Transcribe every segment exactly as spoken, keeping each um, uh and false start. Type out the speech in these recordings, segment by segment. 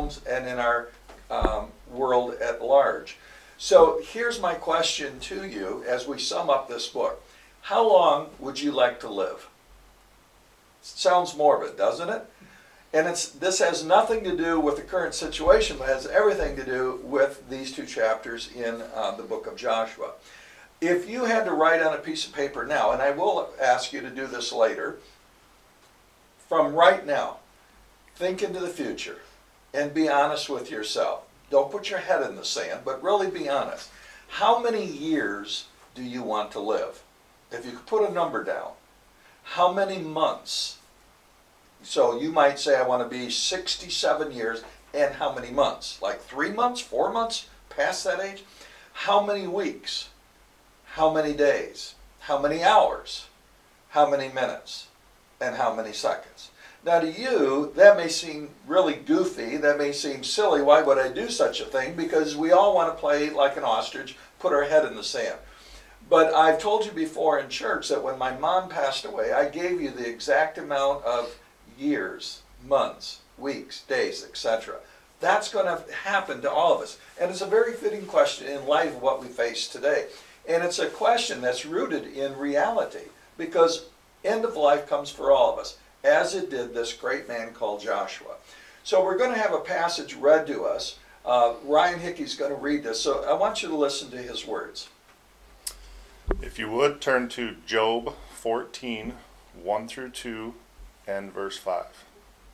homes and in our um, world at large. So here's my question to you as we sum up this book. How long would you like to live? Sounds morbid, doesn't it? And it's this has nothing to do with the current situation, but has everything to do with these two chapters in uh, the book of Joshua. If you had to write on a piece of paper now, and I will ask you to do this later, from right now, think into the future and be honest with yourself. Don't put your head in the sand, but really be honest. How many years do you want to live? If you could put a number down, how many months? So you might say, I want to be sixty-seven years, and how many months? Like three months, four months, past that age? How many weeks? How many days? How many hours? How many minutes? And how many seconds? Now to you, that may seem really goofy, that may seem silly. Why would I do such a thing? Because we all want to play like an ostrich, put our head in the sand. But I've told you before in church that when my mom passed away, I gave you the exact amount of years, months, weeks, days, et cetera. That's going to happen to all of us. And it's a very fitting question in light of what we face today. And it's a question that's rooted in reality, because end of life comes for all of us, as it did this great man called Joshua. So we're going to have a passage read to us. Uh, Ryan Hickey's going to read this, so I want you to listen to his words. If you would, turn to Job fourteen, one through two, and verse five.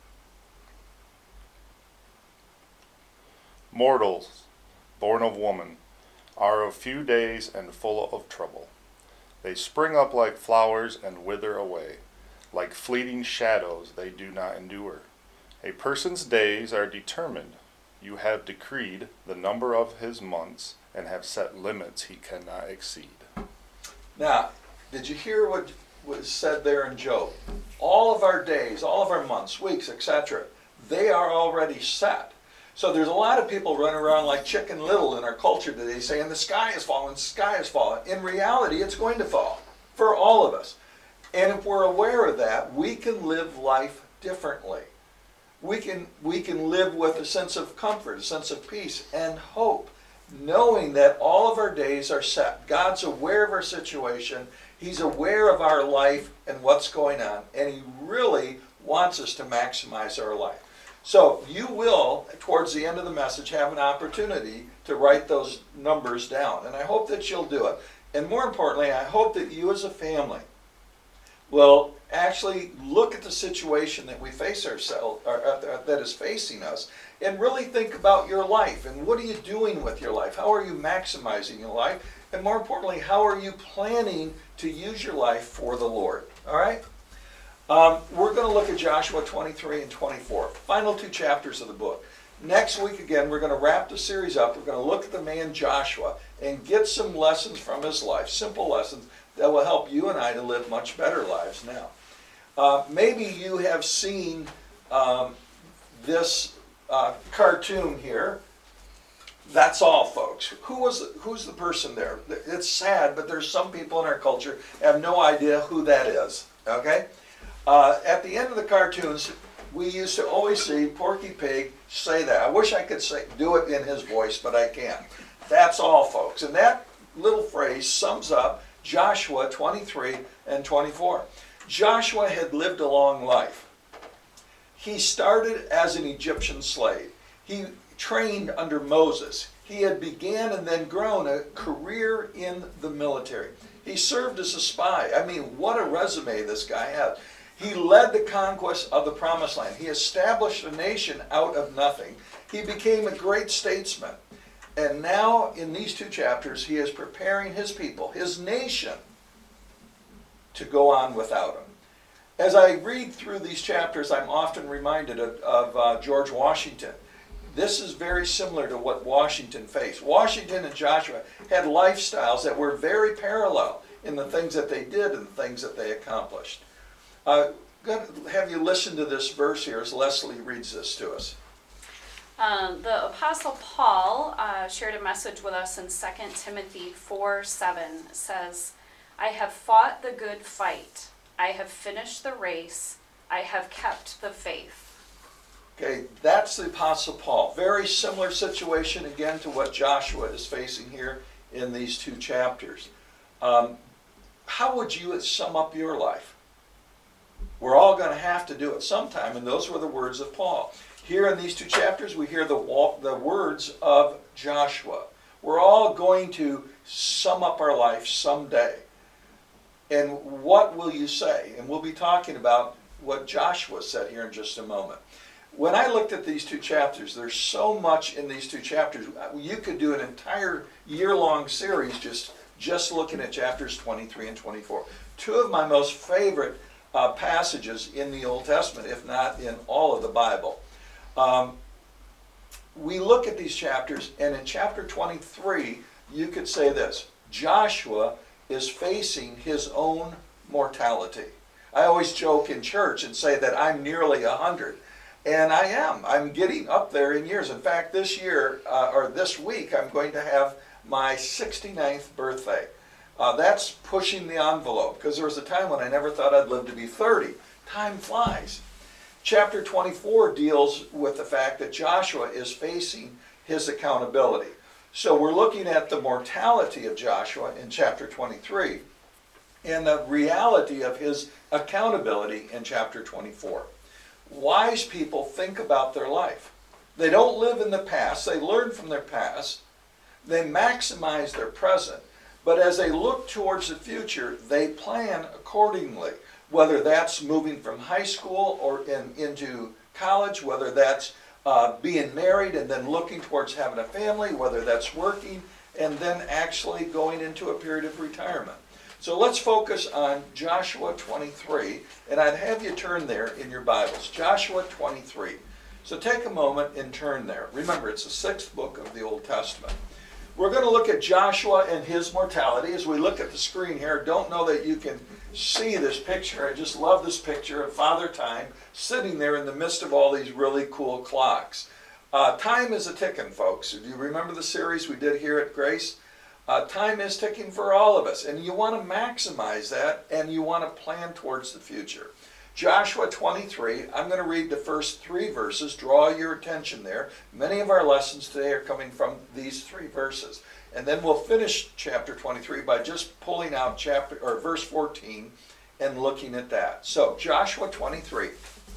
Mortals, born of woman, are of few days and full of trouble. They spring up like flowers and wither away. Like fleeting shadows they do not endure. A person's days are determined. You have decreed the number of his months and have set limits he cannot exceed. Now, did you hear what was said there in Job? All of our days, all of our months, weeks, et cetera, they are already set. So there's a lot of people running around like Chicken Little in our culture today saying the sky is falling, the sky is falling. In reality, it's going to fall for all of us. And if we're aware of that, we can live life differently. We can, we can live with a sense of comfort, a sense of peace and hope, knowing that all of our days are set. God's aware of our situation. He's aware of our life and what's going on. And He really wants us to maximize our life. So you will, towards the end of the message, have an opportunity to write those numbers down. And I hope that you'll do it. And more importantly, I hope that you as a family will actually look at the situation that we face ourselves, or, uh, that is facing us, and really think about your life and what are you doing with your life? How are you maximizing your life? And more importantly, how are you planning to use your life for the Lord? All right? Um, we're going to look at Joshua twenty-three and twenty-four, final two chapters of the book. Next week, again, we're going to wrap the series up. We're going to look at the man Joshua and get some lessons from his life, simple lessons that will help you and I to live much better lives now. Uh, maybe you have seen um, this uh, cartoon here. That's all, folks. Who was the, who's the person there? It's sad, but there's some people in our culture have no idea who that is. Okay? Uh, at the end of the cartoons, we used to always see Porky Pig say that. I wish I could say do it in his voice, but I can't. That's all, folks. And that little phrase sums up Joshua twenty-three and twenty-four. Joshua had lived a long life. He started as an Egyptian slave. He trained under Moses. He had began and then grown a career in the military. He served as a spy. I mean, what a resume this guy had. He led the conquest of the Promised Land. He established a nation out of nothing. He became a great statesman. And now, in these two chapters, he is preparing his people, his nation, to go on without him. As I read through these chapters, I'm often reminded of, of uh, George Washington. This is very similar to what Washington faced. Washington and Joshua had lifestyles that were very parallel in the things that they did and the things that they accomplished. Uh, I'm going to have you listen to this verse here as Leslie reads this to us. Um, the Apostle Paul uh, shared a message with us in Second Timothy four seven. It says, I have fought the good fight. I have finished the race. I have kept the faith. Okay, that's the Apostle Paul. Very similar situation again to what Joshua is facing here in these two chapters. Um, how would you sum up your life? We're all going to have to do it sometime, and those were the words of Paul. Here in these two chapters, we hear the, the words of Joshua. We're all going to sum up our life someday. And what will you say? And we'll be talking about what Joshua said here in just a moment. When I looked at these two chapters, there's so much in these two chapters. You could do an entire year-long series just, just looking at chapters twenty-three and twenty-four. Two of my most favorite uh, passages in the Old Testament, if not in all of the Bible. Um, we look at these chapters, and in chapter twenty-three, you could say this: Joshua is facing his own mortality. I always joke in church and say that I'm nearly a hundred. And I am. I'm getting up there in years. In fact, this year, uh, or this week, I'm going to have my sixty-ninth birthday. Uh, that's pushing the envelope, because there was a time when I never thought I'd live to be thirty. Time flies. Chapter twenty-four deals with the fact that Joshua is facing his accountability. So we're looking at the mortality of Joshua in chapter twenty-three and the reality of his accountability in chapter twenty-four. Wise people think about their life. They don't live in the past. They learn from their past. They maximize their present. But as they look towards the future, they plan accordingly. Whether that's moving from high school or in, into college, whether that's uh, being married and then looking towards having a family, whether that's working and then actually going into a period of retirement. So let's focus on Joshua twenty-three, and I'd have you turn there in your Bibles. Joshua twenty-three. So take a moment and turn there. Remember, it's the sixth book of the Old Testament. We're going to look at Joshua and his mortality. As we look at the screen here, don't know that you can see this picture. I just love this picture of Father Time sitting there in the midst of all these really cool clocks. Uh, time is a ticking, folks. Do you remember the series we did here at Grace? Uh, time is ticking for all of us, and you want to maximize that, and you want to plan towards the future. Joshua twenty-three, I'm going to read the first three verses. Draw your attention there. Many of our lessons today are coming from these three verses. And then we'll finish chapter twenty-three by just pulling out chapter or verse fourteen and looking at that. So, Joshua twenty-three.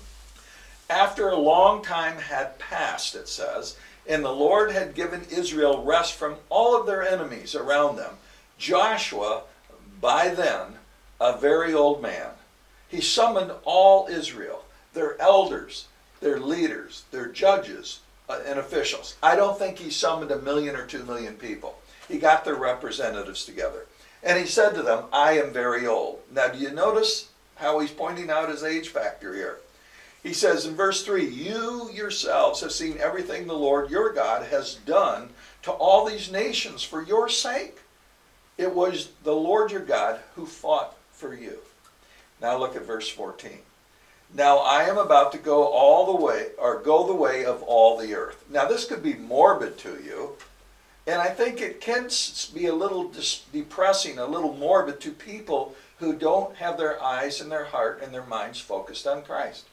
After a long time had passed, it says, and the Lord had given Israel rest from all of their enemies around them, Joshua, by then, a very old man, he summoned all Israel, their elders, their leaders, their judges, uh, and officials. I don't think he summoned a million or two million people. He got their representatives together. And he said to them, I am very old. Now, do you notice how he's pointing out his age factor here? He says in verse three, you yourselves have seen everything the Lord your God has done to all these nations for your sake. It was the Lord your God who fought for you. Now look at verse fourteen. Now I am about to go all the way, or go the way of all the earth. Now this could be morbid to you, and I think it can be a little depressing, a little morbid to people who don't have their eyes and their heart and their minds focused on Christ.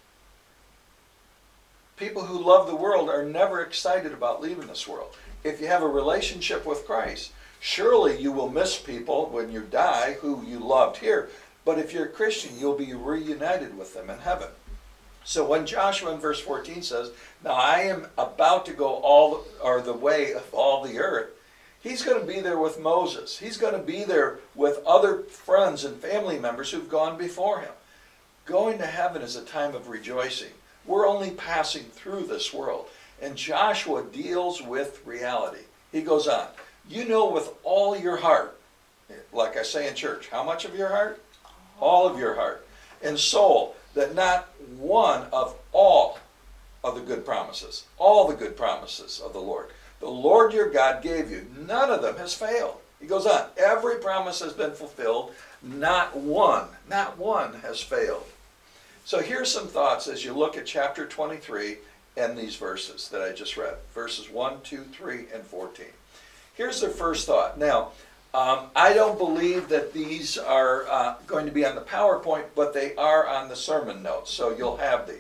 People who love the world are never excited about leaving this world. If you have a relationship with Christ, surely you will miss people when you die who you loved here. But if you're a Christian, you'll be reunited with them in heaven. So when Joshua in verse fourteen says, now I am about to go all or the way of all the earth, he's going to be there with Moses. He's going to be there with other friends and family members who've gone before him. Going to heaven is a time of rejoicing. We're only passing through this world. And Joshua deals with reality. He goes on, you know with all your heart, like I say in church, how much of your heart? All of your heart and soul, that not one of all of the good promises, all the good promises of the Lord, the Lord your God gave you, none of them has failed. He goes on, every promise has been fulfilled, not one, not one has failed. So here's some thoughts as you look at chapter twenty-three and these verses that I just read, verses one, two, three, and fourteen. Here's the first thought. Now, um, I don't believe that these are uh, going to be on the PowerPoint, but they are on the sermon notes, so you'll have these.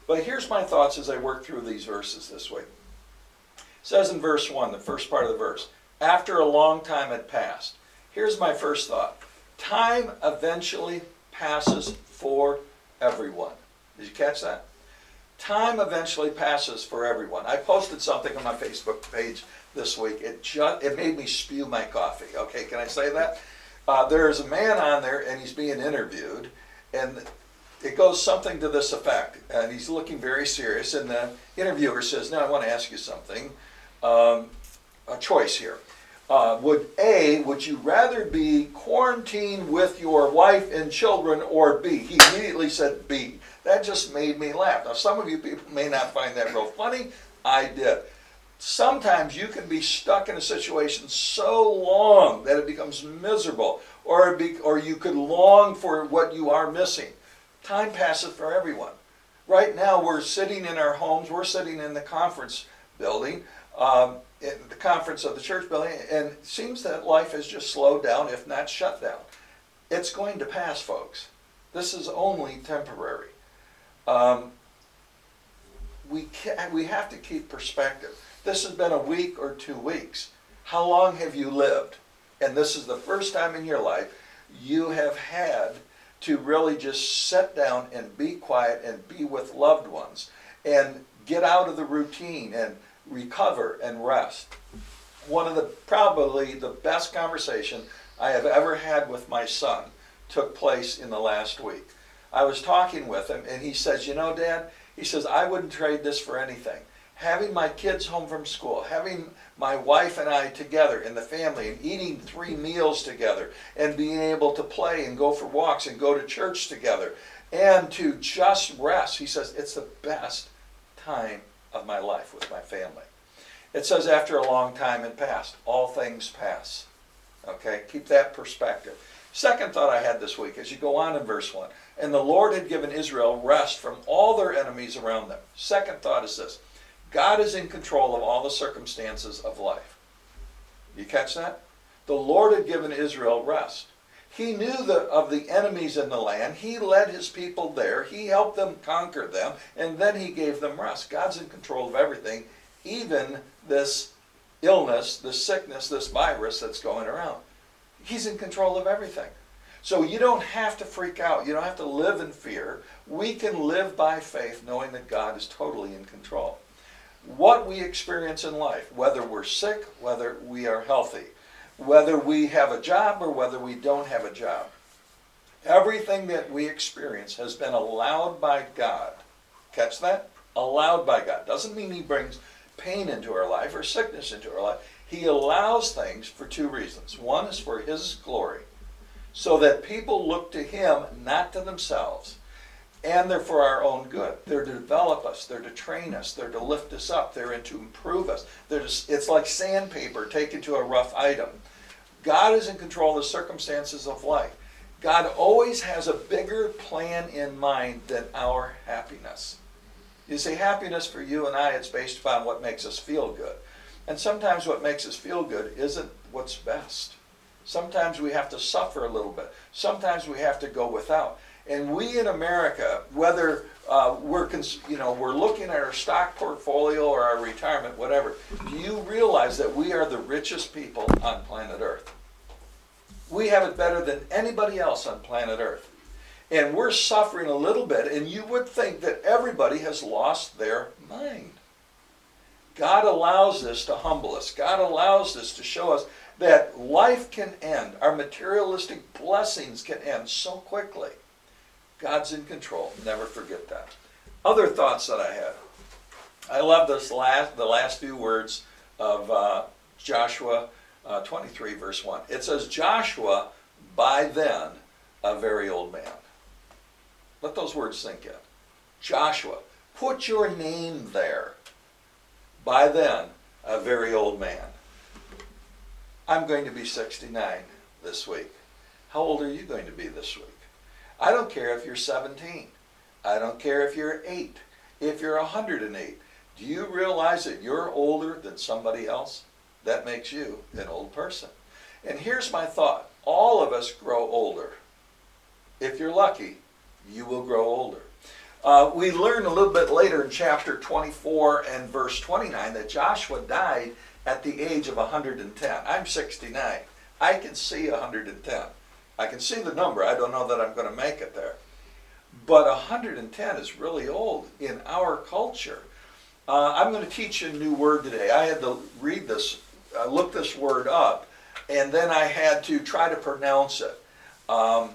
But here's my thoughts as I work through these verses this week. It says in verse one, the first part of the verse, after a long time had passed. Here's my first thought. Time eventually passes for everyone. Did you catch that? Time eventually passes for everyone. I posted something on my Facebook page this week. It just, it made me spew my coffee. Okay, can I say that? Uh, there's a man on there and he's being interviewed, and it goes something to this effect. And he's looking very serious, and the interviewer says, now I want to ask you something. Um, a choice here. Uh, would A, would you rather be quarantined with your wife and children, or B? He immediately said B. That just made me laugh. Now, some of you people may not find that real funny. I did. Sometimes you can be stuck in a situation so long that it becomes miserable, or, it be, or you could long for what you are missing. Time passes for everyone. Right now, we're sitting in our homes. We're sitting in the conference building. Um, in the conference of the church building, and it seems that life has just slowed down, if not shut down. It's going to pass, folks. This is only temporary. Um, we can, we have to keep perspective. This has been a week or two weeks. How long have you lived? And this is the first time in your life you have had to really just sit down and be quiet and be with loved ones and get out of the routine and recover and rest. One of the, probably the best conversation I have ever had with my son took place in the last week. I was talking with him and he says, you know, Dad, he says, I wouldn't trade this for anything. Having my kids home from school, having my wife and I together in the family and eating three meals together and being able to play and go for walks and go to church together and to just rest. He says, it's the best time of my life with my family. It says after a long time had passed, all things pass. Okay, keep that perspective. Second thought I had this week as you go on in verse one, and the Lord had given Israel rest from all their enemies around them. Second thought is this, God is in control of all the circumstances of life. You catch that? The Lord had given Israel rest. He knew the, of the enemies in the land. He led his people there. He helped them conquer them. And then he gave them rest. God's in control of everything, even this illness, this sickness, this virus that's going around. He's in control of everything. So you don't have to freak out. You don't have to live in fear. We can live by faith knowing that God is totally in control. What we experience in life, whether we're sick, whether we are healthy, whether we have a job or whether we don't have a job, everything that we experience has been allowed by God. Catch that? Allowed by God. Doesn't mean he brings pain into our life or sickness into our life. He allows things for two reasons. One is for his glory, so that people look to him, not to themselves. And they're for our own good. They're to develop us. They're to train us. They're to lift us up. They're to improve us. They're to, it's like sandpaper taken to a rough item. God is in control of the circumstances of life. God always has a bigger plan in mind than our happiness. You see, happiness for you and I, it's based upon what makes us feel good. And sometimes what makes us feel good isn't what's best. Sometimes we have to suffer a little bit. Sometimes we have to go without. And we in America, whether uh, we're, cons- you know, we're looking at our stock portfolio or our retirement, whatever, do you realize that we are the richest people on planet Earth? We have it better than anybody else on planet Earth. And we're suffering a little bit, and you would think that everybody has lost their mind. God allows this to humble us. God allows this to show us that life can end. Our materialistic blessings can end so quickly. God's in control. Never forget that. Other thoughts that I had. I love this last, the last few words of uh, Joshua uh, twenty-three, verse one. It says, Joshua, by then, a very old man. Let those words sink in. Joshua, put your name there. By then, a very old man. I'm going to be sixty-nine this week. How old are you going to be this week? I don't care if you're seventeen. I don't care if you're eight. If you're one hundred eight. Do you realize that you're older than somebody else? That makes you an old person. And here's my thought. All of us grow older. If you're lucky, you will grow older. Uh, we learn a little bit later in chapter twenty-four and verse twenty-nine that Joshua died at the age of one hundred ten. I'm sixty-nine. I can see one hundred ten. I can see the number. I don't know that I'm going to make it there. But one hundred ten is really old in our culture. Uh, I'm going to teach you a new word today. I had to read this, uh, look this word up, and then I had to try to pronounce it. Um,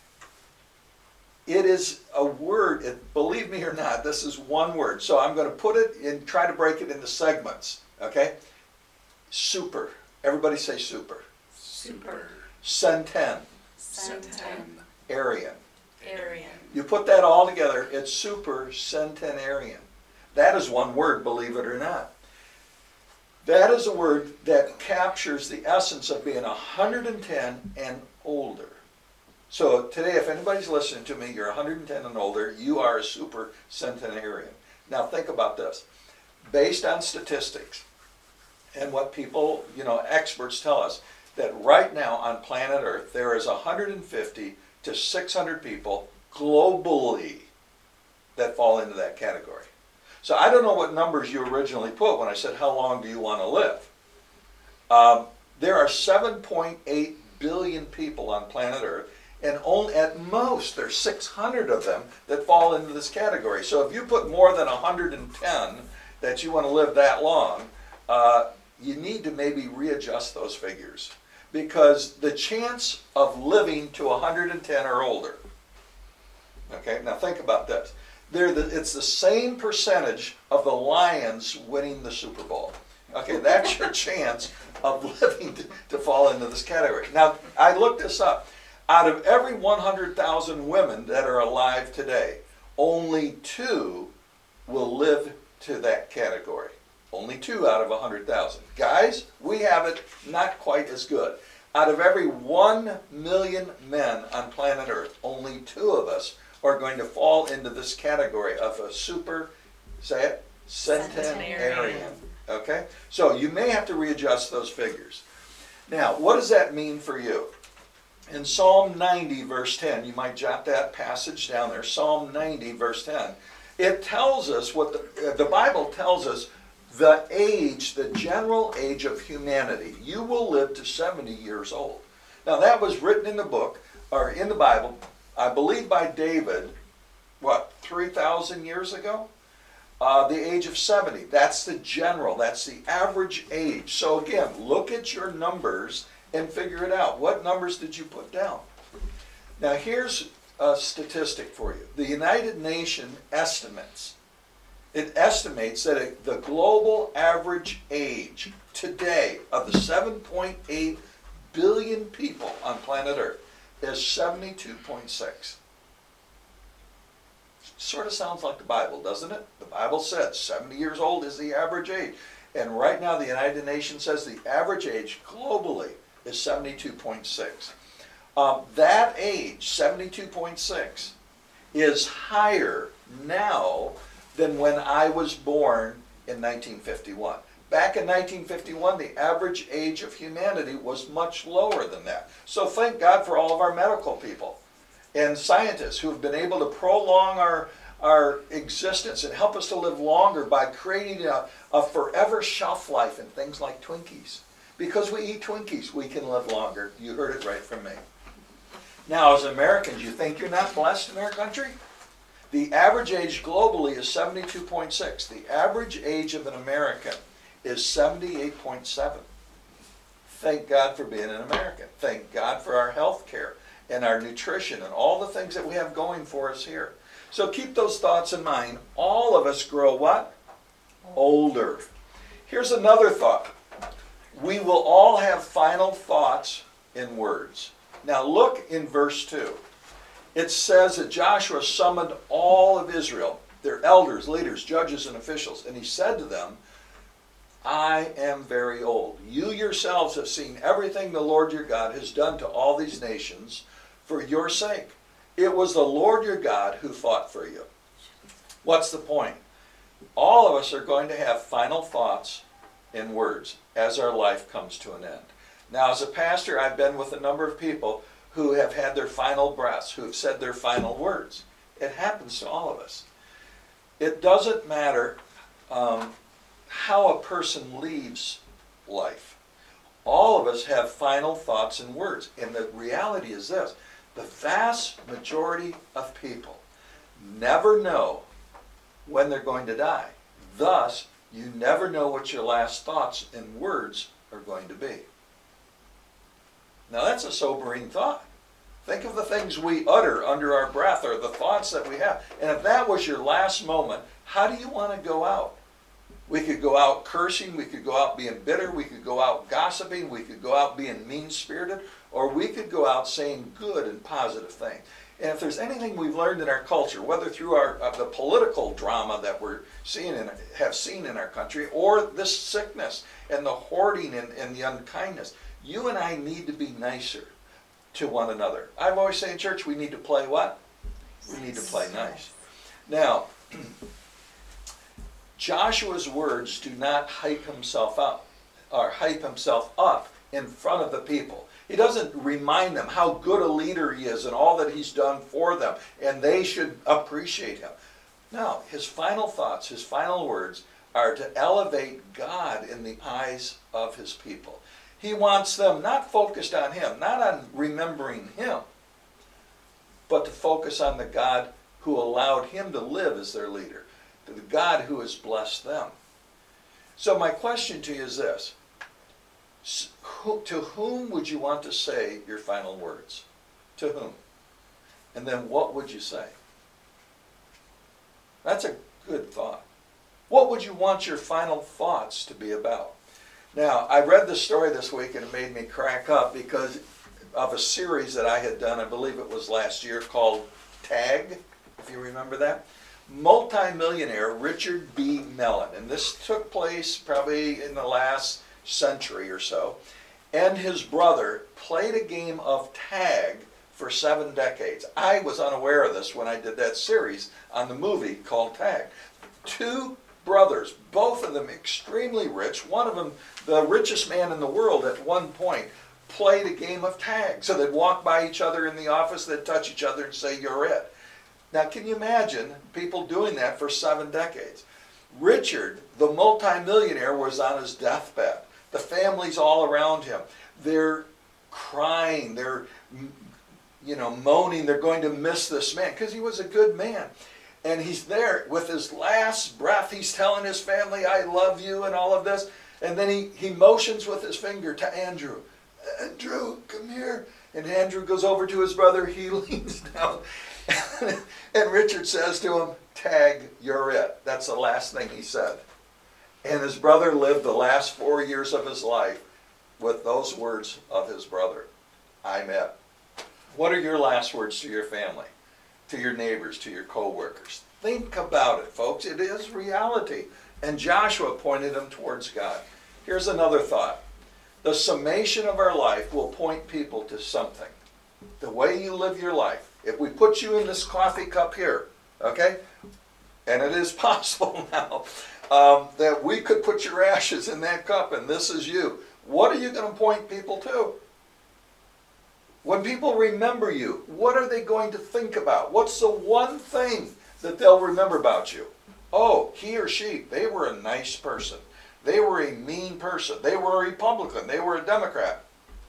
it is a word, it, believe me or not, this is one word. So I'm going to put it in, try to break it into segments, okay? Super. Everybody say super. Super. Centen. Centenarian. Aryan. Aryan. You put that all together, it's super centenarian. That is one word, believe it or not. That is a word that captures the essence of being one hundred ten and older. So today, if anybody's listening to me, you're one hundred ten and older, you are a super centenarian. Now think about this. Based on statistics and what people, you know, experts tell us, that right now on planet Earth, there is one hundred fifty to six hundred people globally that fall into that category. So I don't know what numbers you originally put when I said, how long do you want to live? Um, there are seven point eight billion people on planet Earth, and only at most there's six hundred of them that fall into this category. So if you put more than one hundred ten that you want to live that long, uh, you need to maybe readjust those figures. Because the chance of living to one hundred ten or older, okay, now think about this. They're the, it's the same percentage of the Lions winning the Super Bowl. Okay, that's your chance of living to, to fall into this category. Now, I looked this up. Out of every one hundred thousand women that are alive today, only two will live to that category. Only two out of one hundred thousand. Guys, we have it not quite as good. Out of every one million men on planet Earth, only two of us are going to fall into this category of a super, say it, centenarian. Okay? So you may have to readjust those figures. Now, what does that mean for you? In Psalm ninety, verse ten, you might jot that passage down there, Psalm ninety, verse ten. It tells us what the, the Bible tells us the age, the general age of humanity. You will live to seventy years old. Now that was written in the book, or in the Bible, I believe by David, what, three thousand years ago? Uh, the age of seventy. That's the general, that's the average age. So again, look at your numbers and figure it out. What numbers did you put down? Now here's a statistic for you. The United Nations estimates It estimates that a, the global average age today of the seven point eight billion people on planet Earth is seventy-two point six. Sort of sounds like the Bible, doesn't it? The Bible says seventy years old is the average age. And right now the United Nations says the average age globally is seventy-two point six. Um, that age, seventy-two point six, is higher now than when I was born in nineteen fifty-one. Back in nineteen fifty-one, the average age of humanity was much lower than that. So thank God for all of our medical people and scientists who have been able to prolong our, our existence and help us to live longer by creating a, a forever shelf life in things like Twinkies. Because we eat Twinkies, we can live longer. You heard it right from me. Now, as Americans, you think you're not blessed in our country? The average age globally is seventy-two point six. The average age of an American is seventy-eight point seven. Thank God for being an American. Thank God for our health care and our nutrition and all the things that we have going for us here. So keep those thoughts in mind. All of us grow what? Older. Here's another thought. We will all have final thoughts in words. Now look in verse two. It says that Joshua summoned all of Israel, their elders, leaders, judges, and officials, and he said to them, I am very old. You yourselves have seen everything the Lord your God has done to all these nations for your sake. It was the Lord your God who fought for you. What's the point? All of us are going to have final thoughts in words as our life comes to an end. Now, as a pastor, I've been with a number of people who have had their final breaths, who have said their final words. It happens to all of us. it doesn't matter um, how a person leaves life. All of us have final thoughts and words. And the reality is this: the vast majority of people never know when they're going to die. Thus, you never know what your last thoughts and words are going to be. Now that's a sobering thought. Think of the things we utter under our breath, or the thoughts that we have. And if that was your last moment, how do you want to go out? We could go out cursing, we could go out being bitter, we could go out gossiping, we could go out being mean-spirited, or we could go out saying good and positive things. And if there's anything we've learned in our culture, whether through our uh, the political drama that we're seeing and have seen in our country, or this sickness and the hoarding and, and the unkindness, you and I need to be nicer to one another. I've always said in church, we need to play what? We need to play nice. Now, Joshua's words do not hype himself up, or hype himself up in front of the people. He doesn't remind them how good a leader he is and all that he's done for them, and they should appreciate him. No, his final thoughts, his final words are to elevate God in the eyes of his people. He wants them not focused on him, not on remembering him, but to focus on the God who allowed him to live as their leader, to the God who has blessed them. So my question to you is this: to whom would you want to say your final words? To whom? And then what would you say? That's a good thought. What would you want your final thoughts to be about? Now, I read this story this week and it made me crack up because of a series that I had done, I believe it was last year, called Tag, if you remember that. Multi-millionaire Richard B. Mellon, and this took place probably in the last century or so, and his brother played a game of tag for seven decades. I was unaware of this when I did that series on the movie called Tag. Two brothers, both of them extremely rich, one of them the richest man in the world at one point, played a game of tag. So they'd walk by each other in the office, they'd touch each other and say, "You're it." Now can you imagine people doing that for seven decades? Richard, the multimillionaire, was on his deathbed. The family's all around him. They're crying, they're you know, moaning, they're going to miss this man because he was a good man. And he's there with his last breath. He's telling his family, "I love you," and all of this. And then he, he motions with his finger to Andrew. "Andrew, come here." And Andrew goes over to his brother. He leans down. And Richard says to him, "Tag, you're it." That's the last thing he said. And his brother lived the last four years of his life with those words of his brother: "I'm it." What are your last words to your family, to your neighbors, to your co-workers? Think about it, folks. It is reality. And Joshua pointed them towards God. Here's another thought. The summation of our life will point people to something. The way you live your life. If we put you in this coffee cup here, okay, and it is possible now, um, that we could put your ashes in that cup and this is you. What are you going to point people to? When people remember you, what are they going to think about? What's the one thing that they'll remember about you? Oh, he or she, they were a nice person. They were a mean person. They were a Republican. They were a Democrat.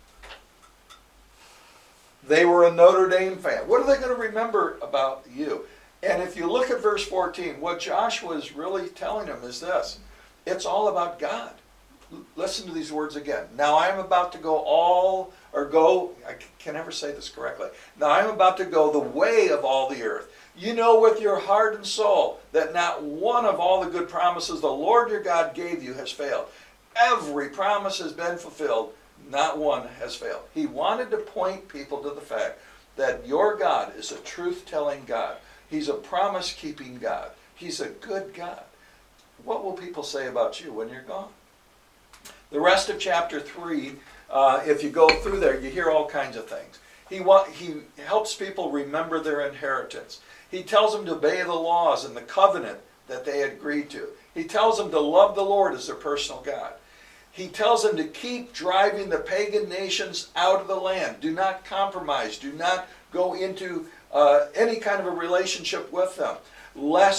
They were a Notre Dame fan. What are they going to remember about you? And if you look at verse fourteen, what Joshua is really telling them is this. It's all about God. Listen to these words again. Now I am about to go all, or go, I can never say this correctly. Now I am about to go the way of all the earth. You know with your heart and soul that not one of all the good promises the Lord your God gave you has failed. Every promise has been fulfilled. Not one has failed. He wanted to point people to the fact that your God is a truth-telling God. He's a promise-keeping God. He's a good God. What will people say about you when you're gone? The rest of chapter three, uh, if you go through there, you hear all kinds of things. He, want, he helps people remember their inheritance. He tells them to obey the laws and the covenant that they had agreed to. He tells them to love the Lord as their personal God. He tells them to keep driving the pagan nations out of the land. Do not compromise. Do not go into uh, any kind of a relationship with them, lest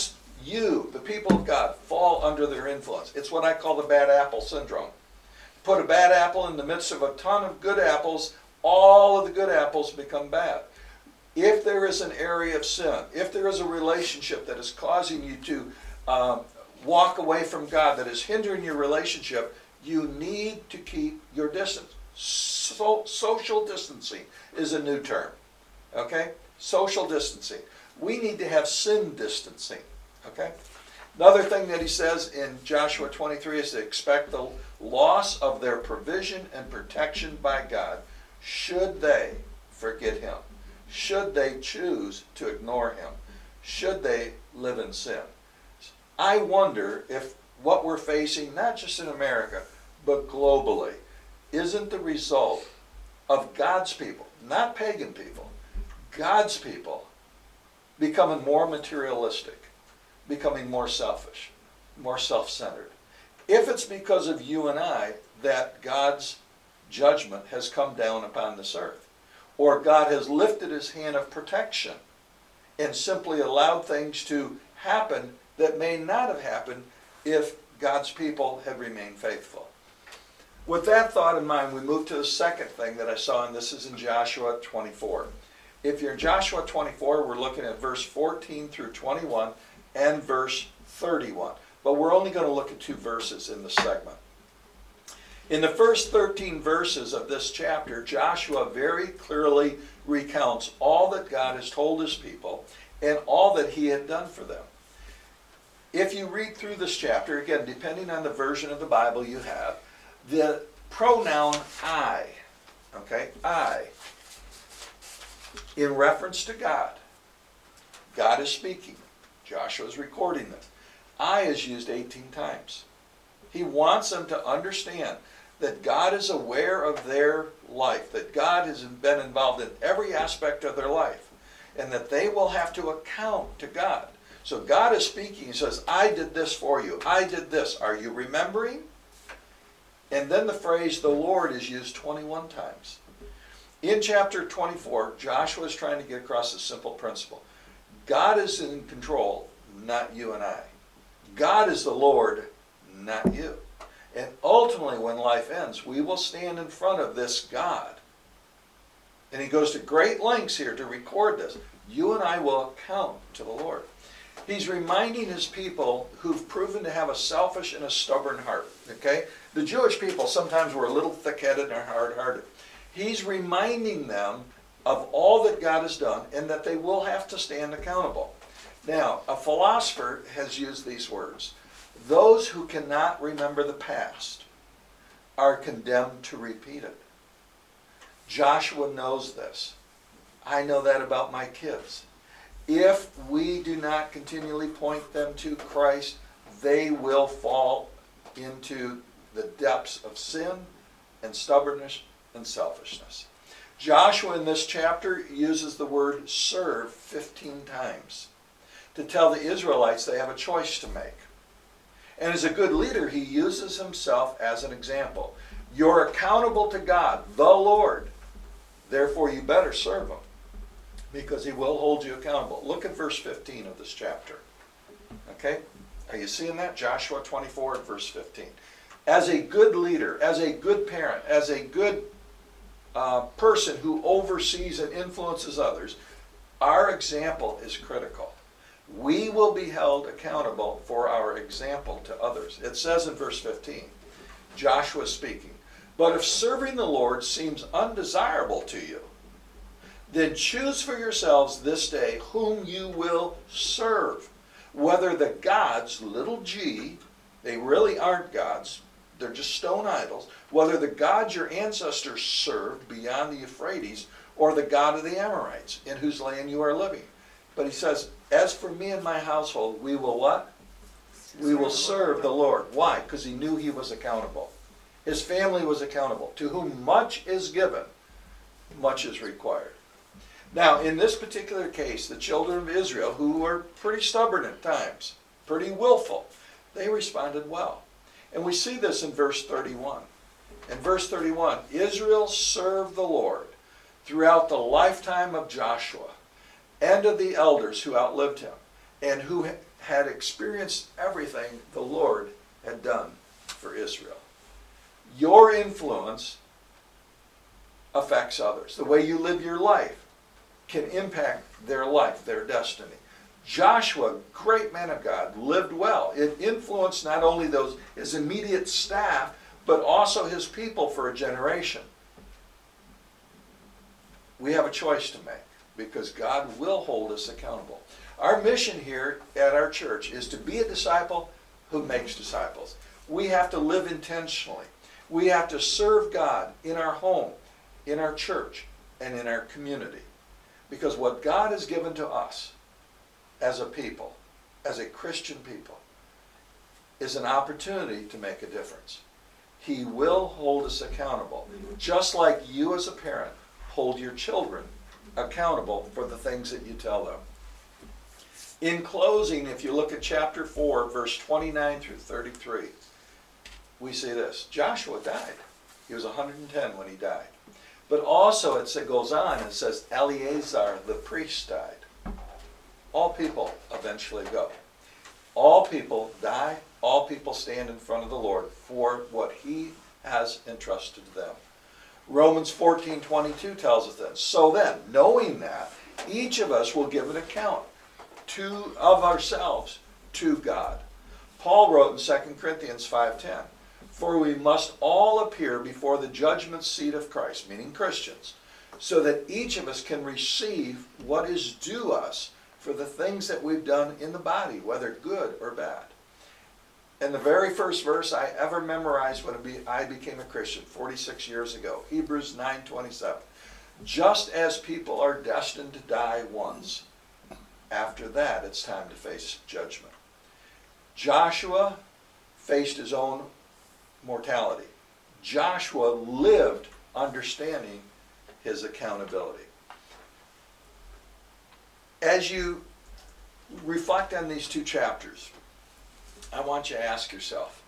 you, the people of God, fall under their influence. It's what I call the bad apple syndrome. Put a bad apple in the midst of a ton of good apples, all of the good apples become bad. If there is an area of sin, if there is a relationship that is causing you to um, walk away from God, that is hindering your relationship, you need to keep your distance. So, social distancing is a new term. Okay? Social distancing. We need to have sin distancing. Okay? Another thing that he says in Joshua twenty-three is to expect the loss of their provision and protection by God should they forget him, should they choose to ignore him, should they live in sin. I wonder if what we're facing, not just in America, but globally, isn't the result of God's people, not pagan people, God's people becoming more materialistic, becoming more selfish, more self-centered. If it's because of you and I that God's judgment has come down upon this earth, or God has lifted his hand of protection and simply allowed things to happen that may not have happened if God's people had remained faithful. With that thought in mind, we move to the second thing that I saw, and this is in Joshua twenty-four. If you're in Joshua twenty-four, we're looking at verse fourteen through twenty-one and verse thirty-one. But we're only going to look at two verses in this segment. In the first thirteen verses of this chapter, Joshua very clearly recounts all that God has told his people and all that he had done for them. If you read through this chapter, again, depending on the version of the Bible you have, the pronoun I, okay, I, in reference to God, God is speaking. Joshua is recording this. I is used eighteen times. He wants them to understand that God is aware of their life, that God has been involved in every aspect of their life, and that they will have to account to God. So God is speaking. He says, I did this for you. I did this. Are you remembering? And then the phrase, the Lord, is used twenty-one times. In chapter twenty-four, Joshua is trying to get across a simple principle. God is in control, not you and I. God is the Lord, not you. And ultimately, when life ends, we will stand in front of this God. And he goes to great lengths here to record this. You and I will account to the Lord. He's reminding his people who've proven to have a selfish and a stubborn heart. Okay? The Jewish people sometimes were a little thick-headed and hard-hearted. He's reminding them of all that God has done and that they will have to stand accountable. Now, a philosopher has used these words. Those who cannot remember the past are condemned to repeat it. Joshua knows this. I know that about my kids. If we do not continually point them to Christ, they will fall into the depths of sin and stubbornness and selfishness. Joshua in this chapter uses the word serve fifteen times to tell the Israelites they have a choice to make. And as a good leader, he uses himself as an example. You're accountable to God, the Lord. Therefore, you better serve him, because he will hold you accountable. Look at verse fifteen of this chapter. Okay? Are you seeing that? Joshua twenty-four and verse fifteen. As a good leader, as a good parent, as a good uh, person who oversees and influences others, our example is critical. We will be held accountable for our example to others. It says in verse fifteen, Joshua speaking, but if serving the Lord seems undesirable to you, then choose for yourselves this day whom you will serve, whether the gods, little g, they really aren't gods, they're just stone idols, whether the gods your ancestors served beyond the Euphrates, or the God of the Amorites, in whose land you are living. But he says, as for me and my household, we will what? We will serve the Lord. Why? Because he knew he was accountable. His family was accountable. To whom much is given, much is required. Now, in this particular case, the children of Israel, who were pretty stubborn at times, pretty willful, they responded well. And we see this in verse thirty-one. In verse thirty-one, Israel served the Lord throughout the lifetime of Joshua and of the elders who outlived him, and who had experienced everything the Lord had done for Israel. Your influence affects others. The way you live your life can impact their life, their destiny. Joshua, great man of God, lived well. It influenced not only those his immediate staff, but also his people for a generation. We have a choice to make because God will hold us accountable. Our mission here at our church is to be a disciple who makes disciples. We have to live intentionally. We have to serve God in our home, in our church, and in our community. Because what God has given to us as a people, as a Christian people, is an opportunity to make a difference. He will hold us accountable, just like you as a parent hold your children accountable for the things that you tell them. In closing, if you look at chapter four, verse twenty-nine through thirty-three, we see this. Joshua died. He was one hundred ten when he died. But also it goes on and says Eleazar the priest died. All people eventually go. All people die. All people stand in front of the Lord for what he has entrusted to them. Romans fourteen twenty-two tells us this. So then, knowing that, each of us will give an account to of ourselves to God. Paul wrote in Second Corinthians five ten, for we must all appear before the judgment seat of Christ, meaning Christians, so that each of us can receive what is due us for the things that we've done in the body, whether good or bad. And the very first verse I ever memorized when I became a Christian forty-six years ago, Hebrews nine twenty-seven. Just as people are destined to die once, after that it's time to face judgment. Joshua faced his own mortality. Joshua lived understanding his accountability. As you reflect on these two chapters, I want you to ask yourself,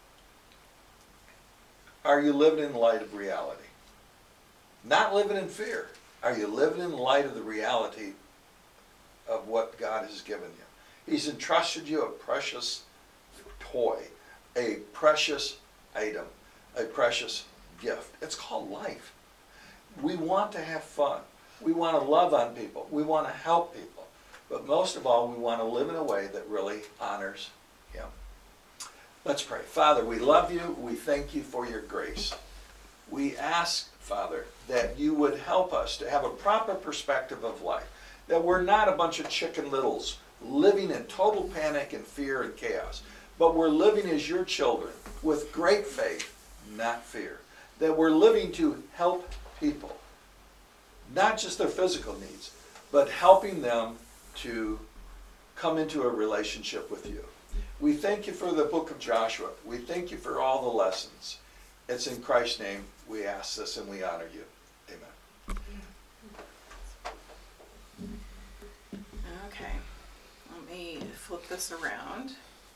are you living in light of reality? Not living in fear. Are you living in light of the reality of what God has given you? He's entrusted you a precious toy, a precious item, a precious gift. It's called life. We want to have fun. We want to love on people. We want to help people. But most of all, we want to live in a way that really honors Him. Let's pray. Father, we love you. We thank you for your grace. We ask, Father, that you would help us to have a proper perspective of life, that we're not a bunch of chicken littles living in total panic and fear and chaos, but we're living as your children with great faith, not fear, that we're living to help people, not just their physical needs, but helping them to come into a relationship with you. We thank you for the book of Joshua. We thank you for all the lessons. It's in Christ's name we ask this and we honor you. Amen. Okay, let me flip this around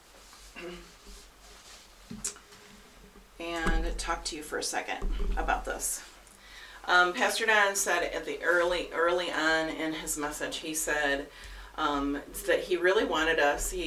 and talk to you for a second about this. Um, Pastor Don said at the early, early on in his message, he said um, that he really wanted us, he